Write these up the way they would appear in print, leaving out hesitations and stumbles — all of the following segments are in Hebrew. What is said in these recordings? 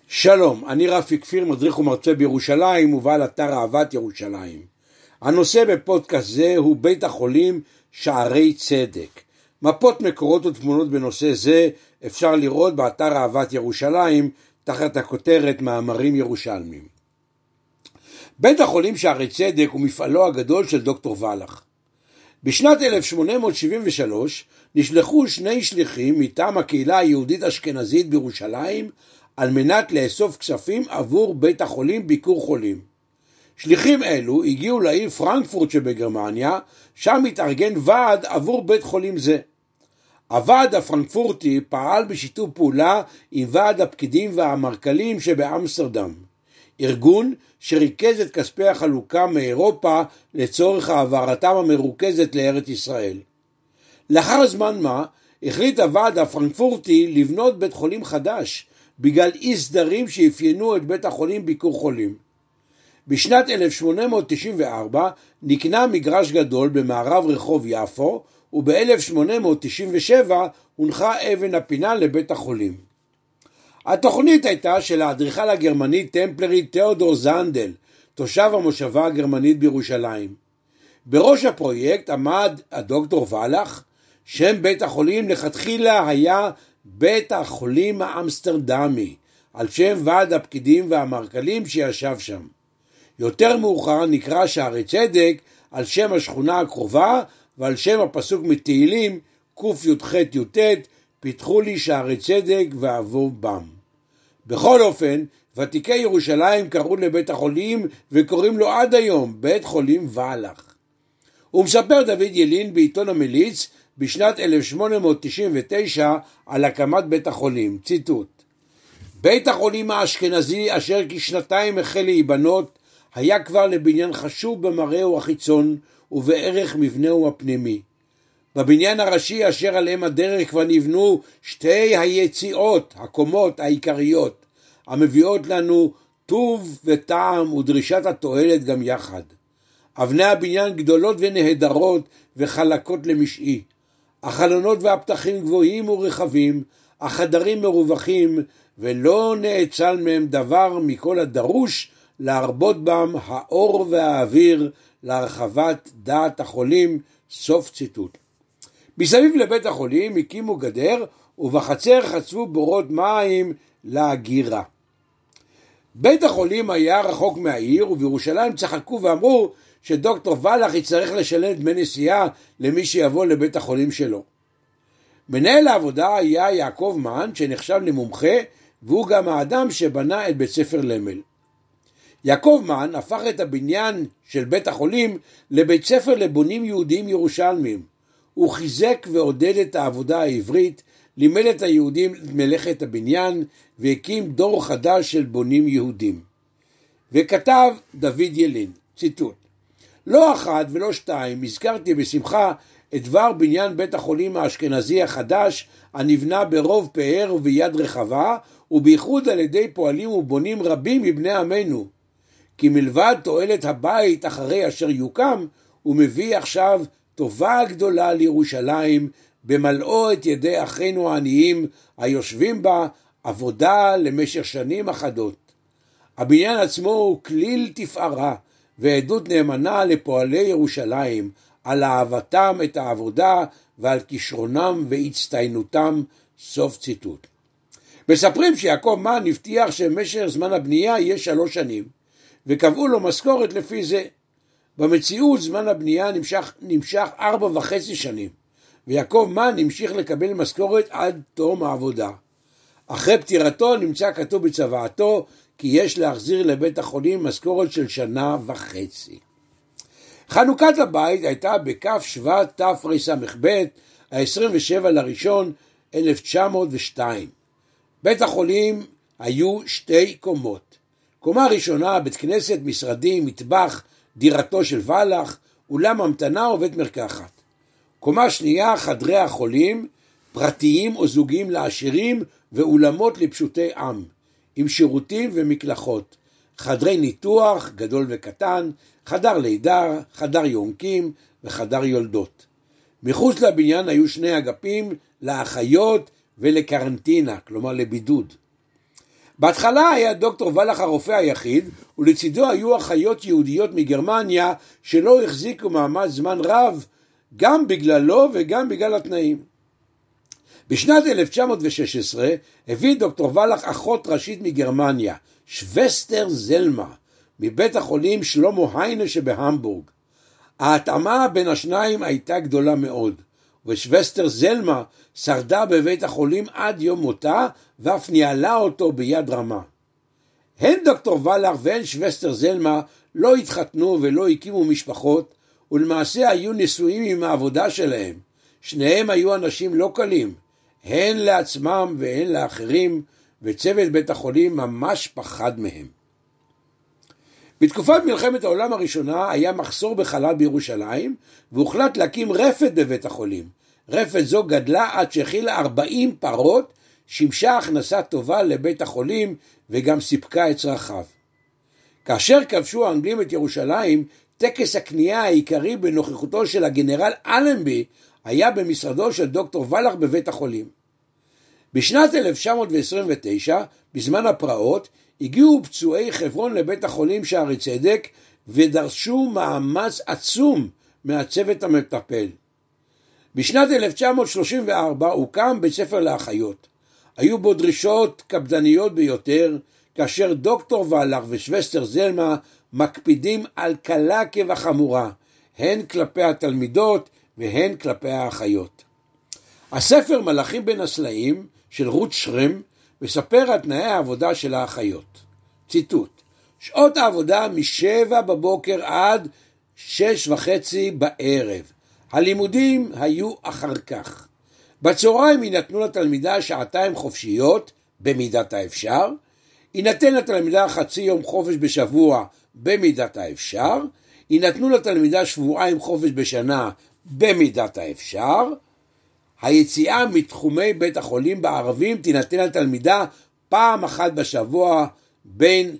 שלום, אני רפי כפיר, מדריך ומרצה בירושלים ובעל אתר אהבת ירושלים. הנושא בפודקאסט זה הוא בית החולים שערי צדק. מפות מקורות ותמונות בנושא זה אפשר לראות באתר אהבת ירושלים תחת הכותרת מאמרים ירושלמים. בית החולים שערי צדק הוא מפעלו הגדול של דוקטור ולח. בשנת 1873 נשלחו שני שליחים מטעם הקהילה היהודית אשכנזית בירושלים על מנת לאסוף כספים עבור בית החולים ביקור חולים. שליחים אלו הגיעו לעיר פרנקפורט שבגרמניה, שם התארגן ועד עבור בית חולים זה. הוועד הפרנקפורטי פעל בשיתוף פעולה עם ועד הפקידים והמרכלים שבאמסטרדם, ארגון שריכז את כספי החלוקה מאירופה לצורך העברתם המרוכזת לארץ ישראל. לאחר זמן מה החליט הוועד הפרנקפורטי לבנות בית חולים חדש, בגלל אי סדרים שאפיינו את בית החולים ביקור חולים. בשנת 1894 נקנה מגרש גדול במערב רחוב יפו, וב-1897 הונחה אבן הפינה לבית החולים. התוכנית הייתה של האדריכל הגרמני טמפלרי תיאודור זנדל, תושב המושבה הגרמנית בירושלים. בראש הפרויקט עמד הדוקטור ולח. שם בית החולים לכתחילה היה בית החולים האמסטרדמי, על שם ועד הפקידים והמרכלים שישב שם. יותר מאוחר נקרא שערי צדק על שם השכונה הקרובה ועל שם הפסוק מתהילים קי"ח-י"ט, פיתחו לי שערי צדק ואבוא בם. בכל אופן, ותיקי ירושלים קראו לבית החולים וקוראים לו עד היום בית חולים ולח. הוא מספר דוד ילין בעיתון המליץ בשנת 1899 על הקמת בית החולים, ציטוט: בית החולים האשכנזי אשר כשנתיים החל להיבנות היה כבר לבניין חשוב במראהו החיצון ובערך מבנהו הפנימי. בבניין הראשי אשר עליהם הדרך כבר נבנו שתי היציאות, הקומות העיקריות, המביאות לנו טוב וטעם ודרישת התועלת גם יחד. אבני הבניין גדולות ונהדרות וחלקות למשעי. החלונות והפתחים גבוהים ורחבים, החדרים מרווחים, ולא נאצל מהם דבר מכל הדרוש להרבות בם האור והאוויר להרחבת דעת החולים. סוף ציטוט. מסביב לבית החולים הקימו גדר ובחצר חצבו בורות מים להגירה. בית החולים היה רחוק מהעיר, ובירושלים צחקו ואמרו שדוקטור ולח יצטרך לשלם דמי נסיעה למי שיבוא לבית החולים שלו. מנהל העבודה היה יעקב מן, שנחשב למומחה, והוא גם האדם שבנה את בית ספר למל. יעקב מן הפך את הבניין של בית החולים לבית ספר לבונים יהודים ירושלמים. הוא חיזק ועודד את העבודה העברית, לימד את היהודים מלאכת הבניין, והקים דור חדש של בונים יהודים. וכתב דוד ילין, ציטוט: לא אחת ולא שתיים הזכרתי בשמחה את דבר בניין בית החולים האשכנזי החדש, הנבנה ברוב פאר וביד רחבה, ובייחוד על ידי פועלים ובונים רבים מבני עמנו. כי מלבד תועלת הבית אחרי אשר יוקם, הוא מביא עכשיו טובה גדולה לירושלים, במלאו את ידי אחינו העניים היושבים בה עבודה למשך שנים אחדות. הבניין עצמו הוא כליל תפארה ועדות נאמנה לפועלי ירושלים על אהבתם את העבודה ועל כישרונם והצטיינותם. סוף ציטוט. מספרים שיעקב מן הבטיח שמשך זמן הבנייה יהיה 3 שנים, וקבעו לו משכורת לפי זה. במציאות זמן הבנייה נמשך 4.5 שנים, ויעקב מן המשיך לקבל משכורת עד תום העבודה. אחרי פטירתו נמצא כתוב בצוואתו כי יש להחזיר לבית החולים משכורת של 1.5 שנה. חנוכת הבית הייתה בכ' שבט תרס"ב, ה-27/1/1902. בית החולים היו 2 קומות. קומה ראשונה בית כנסת, משרדים, מטבח, דירתו של ולח, אולם המתנה ובית מרקחת. קומה שנייה חדרי החולים, פרטיים או זוגיים לעשירים, ואולמות לפשוטי עם, עם שירותים ומקלחות, חדרי ניתוח גדול וקטן, חדר לידה, חדר יונקים וחדר יולדות. מחוץ לבניין היו 2 אגפים לאחיות ולקרנטינה, כלומר לבידוד. בהתחלה היה דוקטור ולח הרופא היחיד, ולצידו היו אחיות יהודיות מגרמניה שלא החזיקו מעמד זמן רב, גם בגללו וגם בגלל התנאים. בשנת 1916 הביא דוקטור ולח אחות ראשית מגרמניה, שווסטר זלמה, מבית החולים שלמה היינה שבהמבורג. ההתאמה בין השניים הייתה גדולה מאוד, ושווסטר זלמה שרדה בבית החולים עד יום מותה, ואף ניהלה אותו ביד רמה. הן דוקטור ולח והן שווסטר זלמה לא התחתנו ולא הקימו משפחות, ולמעשה היו נשואים עם העבודה שלהם. שניהם היו אנשים לא קלים, הן לעצמם והן לאחרים, וצוות בית החולים ממש פחד מהם. בתקופת מלחמת העולם הראשונה היה מחסור בחלל בירושלים, והוחלט להקים רפת בבית החולים. רפת זו גדלה עד שהכילה 40 פרות, שימשה הכנסה טובה לבית החולים וגם סיפקה את צרכיו. כאשר כבשו האנגלים את ירושלים, טקס הקנייה העיקרי בנוכחותו של הגנרל אלנבי היה במשרדו של דוקטור ולח בבית החולים. בשנת 1929, בזמן הפרעות, הגיעו פצועי חברון לבית החולים שערי צדק ודרשו מאמץ עצום מהצוות המטפל. בשנת 1934 הוקם בית ספר לאחיות. היו בו דרישות קפדניות ביותר, כאשר דוקטור ולח ושווסטר זלמה מקפידים על קלה כבחמורה, הן כלפי התלמידות והן כלפי האחיות. הספר מלאכים בין הסלעים של רות שרם מספר על תנאי העבודה של האחיות. ציטוט: שעות העבודה מ7 בבוקר עד 6:30 בערב. הלימודים היו אחר כך. בצהריים יינתנו לתלמידה שעתיים חופשיות במידת האפשר, יינתן לתלמידה חצי יום חופש בשבוע במידת האפשר, יינתנו לתלמידה שבועיים חופש בשנה במידת האפשר. היציאה מתחומי בית החולים בערבים תינתן לתלמידה פעם אחת בשבוע בין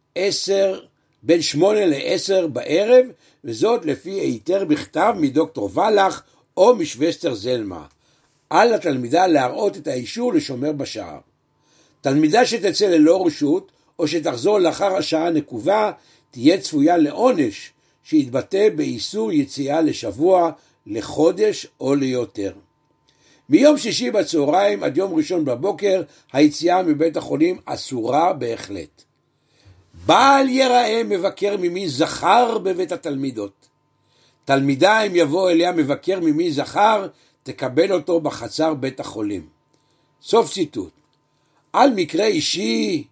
8 ל-10 בערב, וזאת לפי היתר בכתב מדוקטור ולח או משווסטר זלמה. על התלמידה להראות את האישור לשומר בשער. תלמידה שתצא ללא רשות או שתחזור לאחר השעה הנקובה תהיה צפויה לעונש שיתבטא באיסור יציאה לשבוע, לחודש או ליותר. מיום שישי בצהריים עד יום ראשון בבוקר היציאה מבית החולים אסורה בהחלט. בעל יראה מבקר ממי זכר בבית התלמידות. תלמידה אם יבוא אליה מבקר ממי זכר, תקבל אותו בחצר בית החולים. סוף ציטוט. על מקרה אישי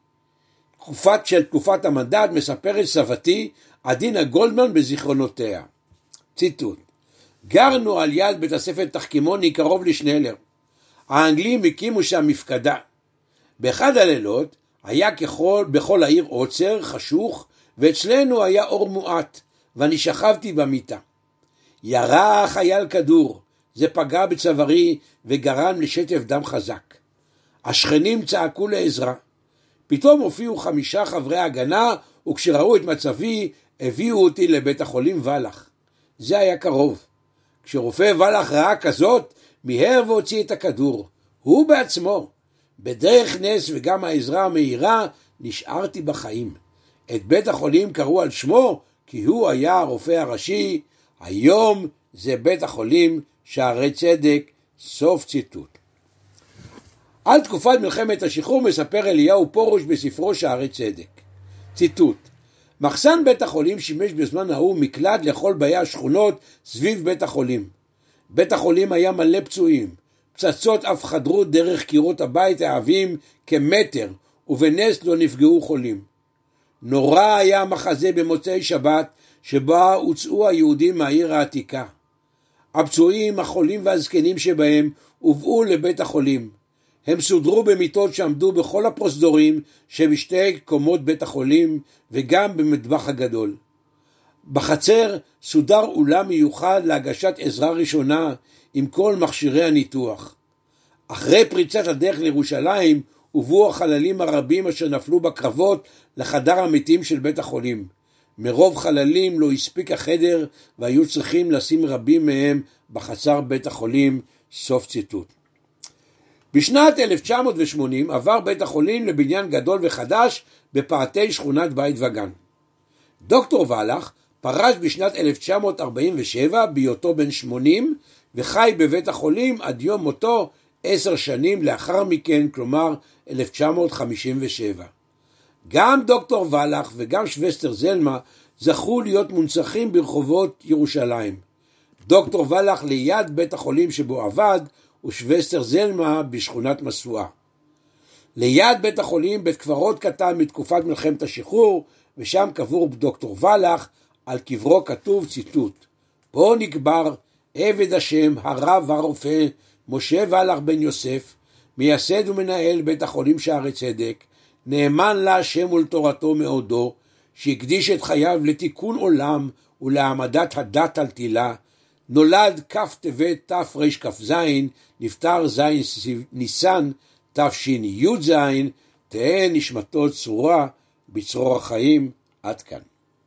תקופת המנדט מספרת סבתי עדינה גולדמן בזיכרונותיה. ציטוט: גרנו על יד בית הספר תחכימוני קרוב לשנלר. האנגלים הקימו שם מפקדה. באחד הלילות היה בכל העיר עוצר חשוך, ואצלנו היה אור מועט, ואני שכבתי במיטה. ירה חייל כדור, זה פגע בצווארי וגרם לשטף דם חזק. השכנים צעקו לעזרה. פתאום הופיעו 5 חברי הגנה, וכשראו את מצבי הביאו אותי לבית החולים ולח. זה היה קרוב. כשרופא ולח ראה כזאת, מיהר והוציא את הכדור. הוא בעצמו. בדרך נס וגם העזרה המהירה נשארתי בחיים. את בית החולים קראו על שמו כי הוא היה הרופא הראשי. היום זה בית החולים שערי צדק. סוף ציטוט. על תקופת מלחמת השחרור מספר אליהו פורוש בספרו שערי צדק. ציטוט: מחסן בית החולים שימש בזמן ההוא מקלט לכל באי השכונות סביב בית החולים. בית החולים היה מלא פצועים. פצצות אף חדרו דרך קירות הבית העבים כמטר, ובנס לא נפגעו חולים. נורא היה המחזה במוצאי שבת, שבה הוצאו היהודים מהעיר העתיקה. הפצועים, החולים והזקנים שבהם הובאו לבית החולים. הם סודרו במיטות שעמדו בכל הפרוזדורים שבשתי קומות בית החולים וגם במטבח הגדול. בחצר סודר אולם מיוחד להגשת עזרה ראשונה עם כל מכשירי הניתוח. אחרי פריצת הדרך לירושלים הובאו החללים הרבים אשר נפלו בקרבות לחדר המתים של בית החולים. מרוב חללים לא הספיק החדר והיו צריכים לשים רבים מהם בחצר בית החולים. סוף ציטוט. בשנת 1980 עבר בית החולים לבניין גדול וחדש בפאתי שכונת בית וגן. דוקטור ולך פרש בשנת 1947 בהיותו בן 80 וחי בבית החולים עד יום מותו 10 שנים לאחר מכן, כלומר 1957. גם דוקטור ולך וגם שווסטר זלמה זכו להיות מונצחים ברחובות ירושלים. דוקטור ולך ליד בית החולים שבו עבד, ושווסטר זלמה בשכונת משואה. ליד בית החולים בית קברות קטן מתקופת מלחמת השחרור, ושם קבור דוקטור ולך, על קברו כתוב ציטוט: פה נקבר עבד השם הרב הרופא משה ולך בן יוסף, מייסד ומנהל בית החולים שערי צדק, נאמן לה השם ולתורתו מאודו, שהקדיש את חייו לתיקון עולם ולהעמדת הדת על תילה. נולד כ' טבת תרכ"ז, נפטר ז' ניסן תשי"ז, תהא נשמתו צרורה בצרור החיים. עד כאן.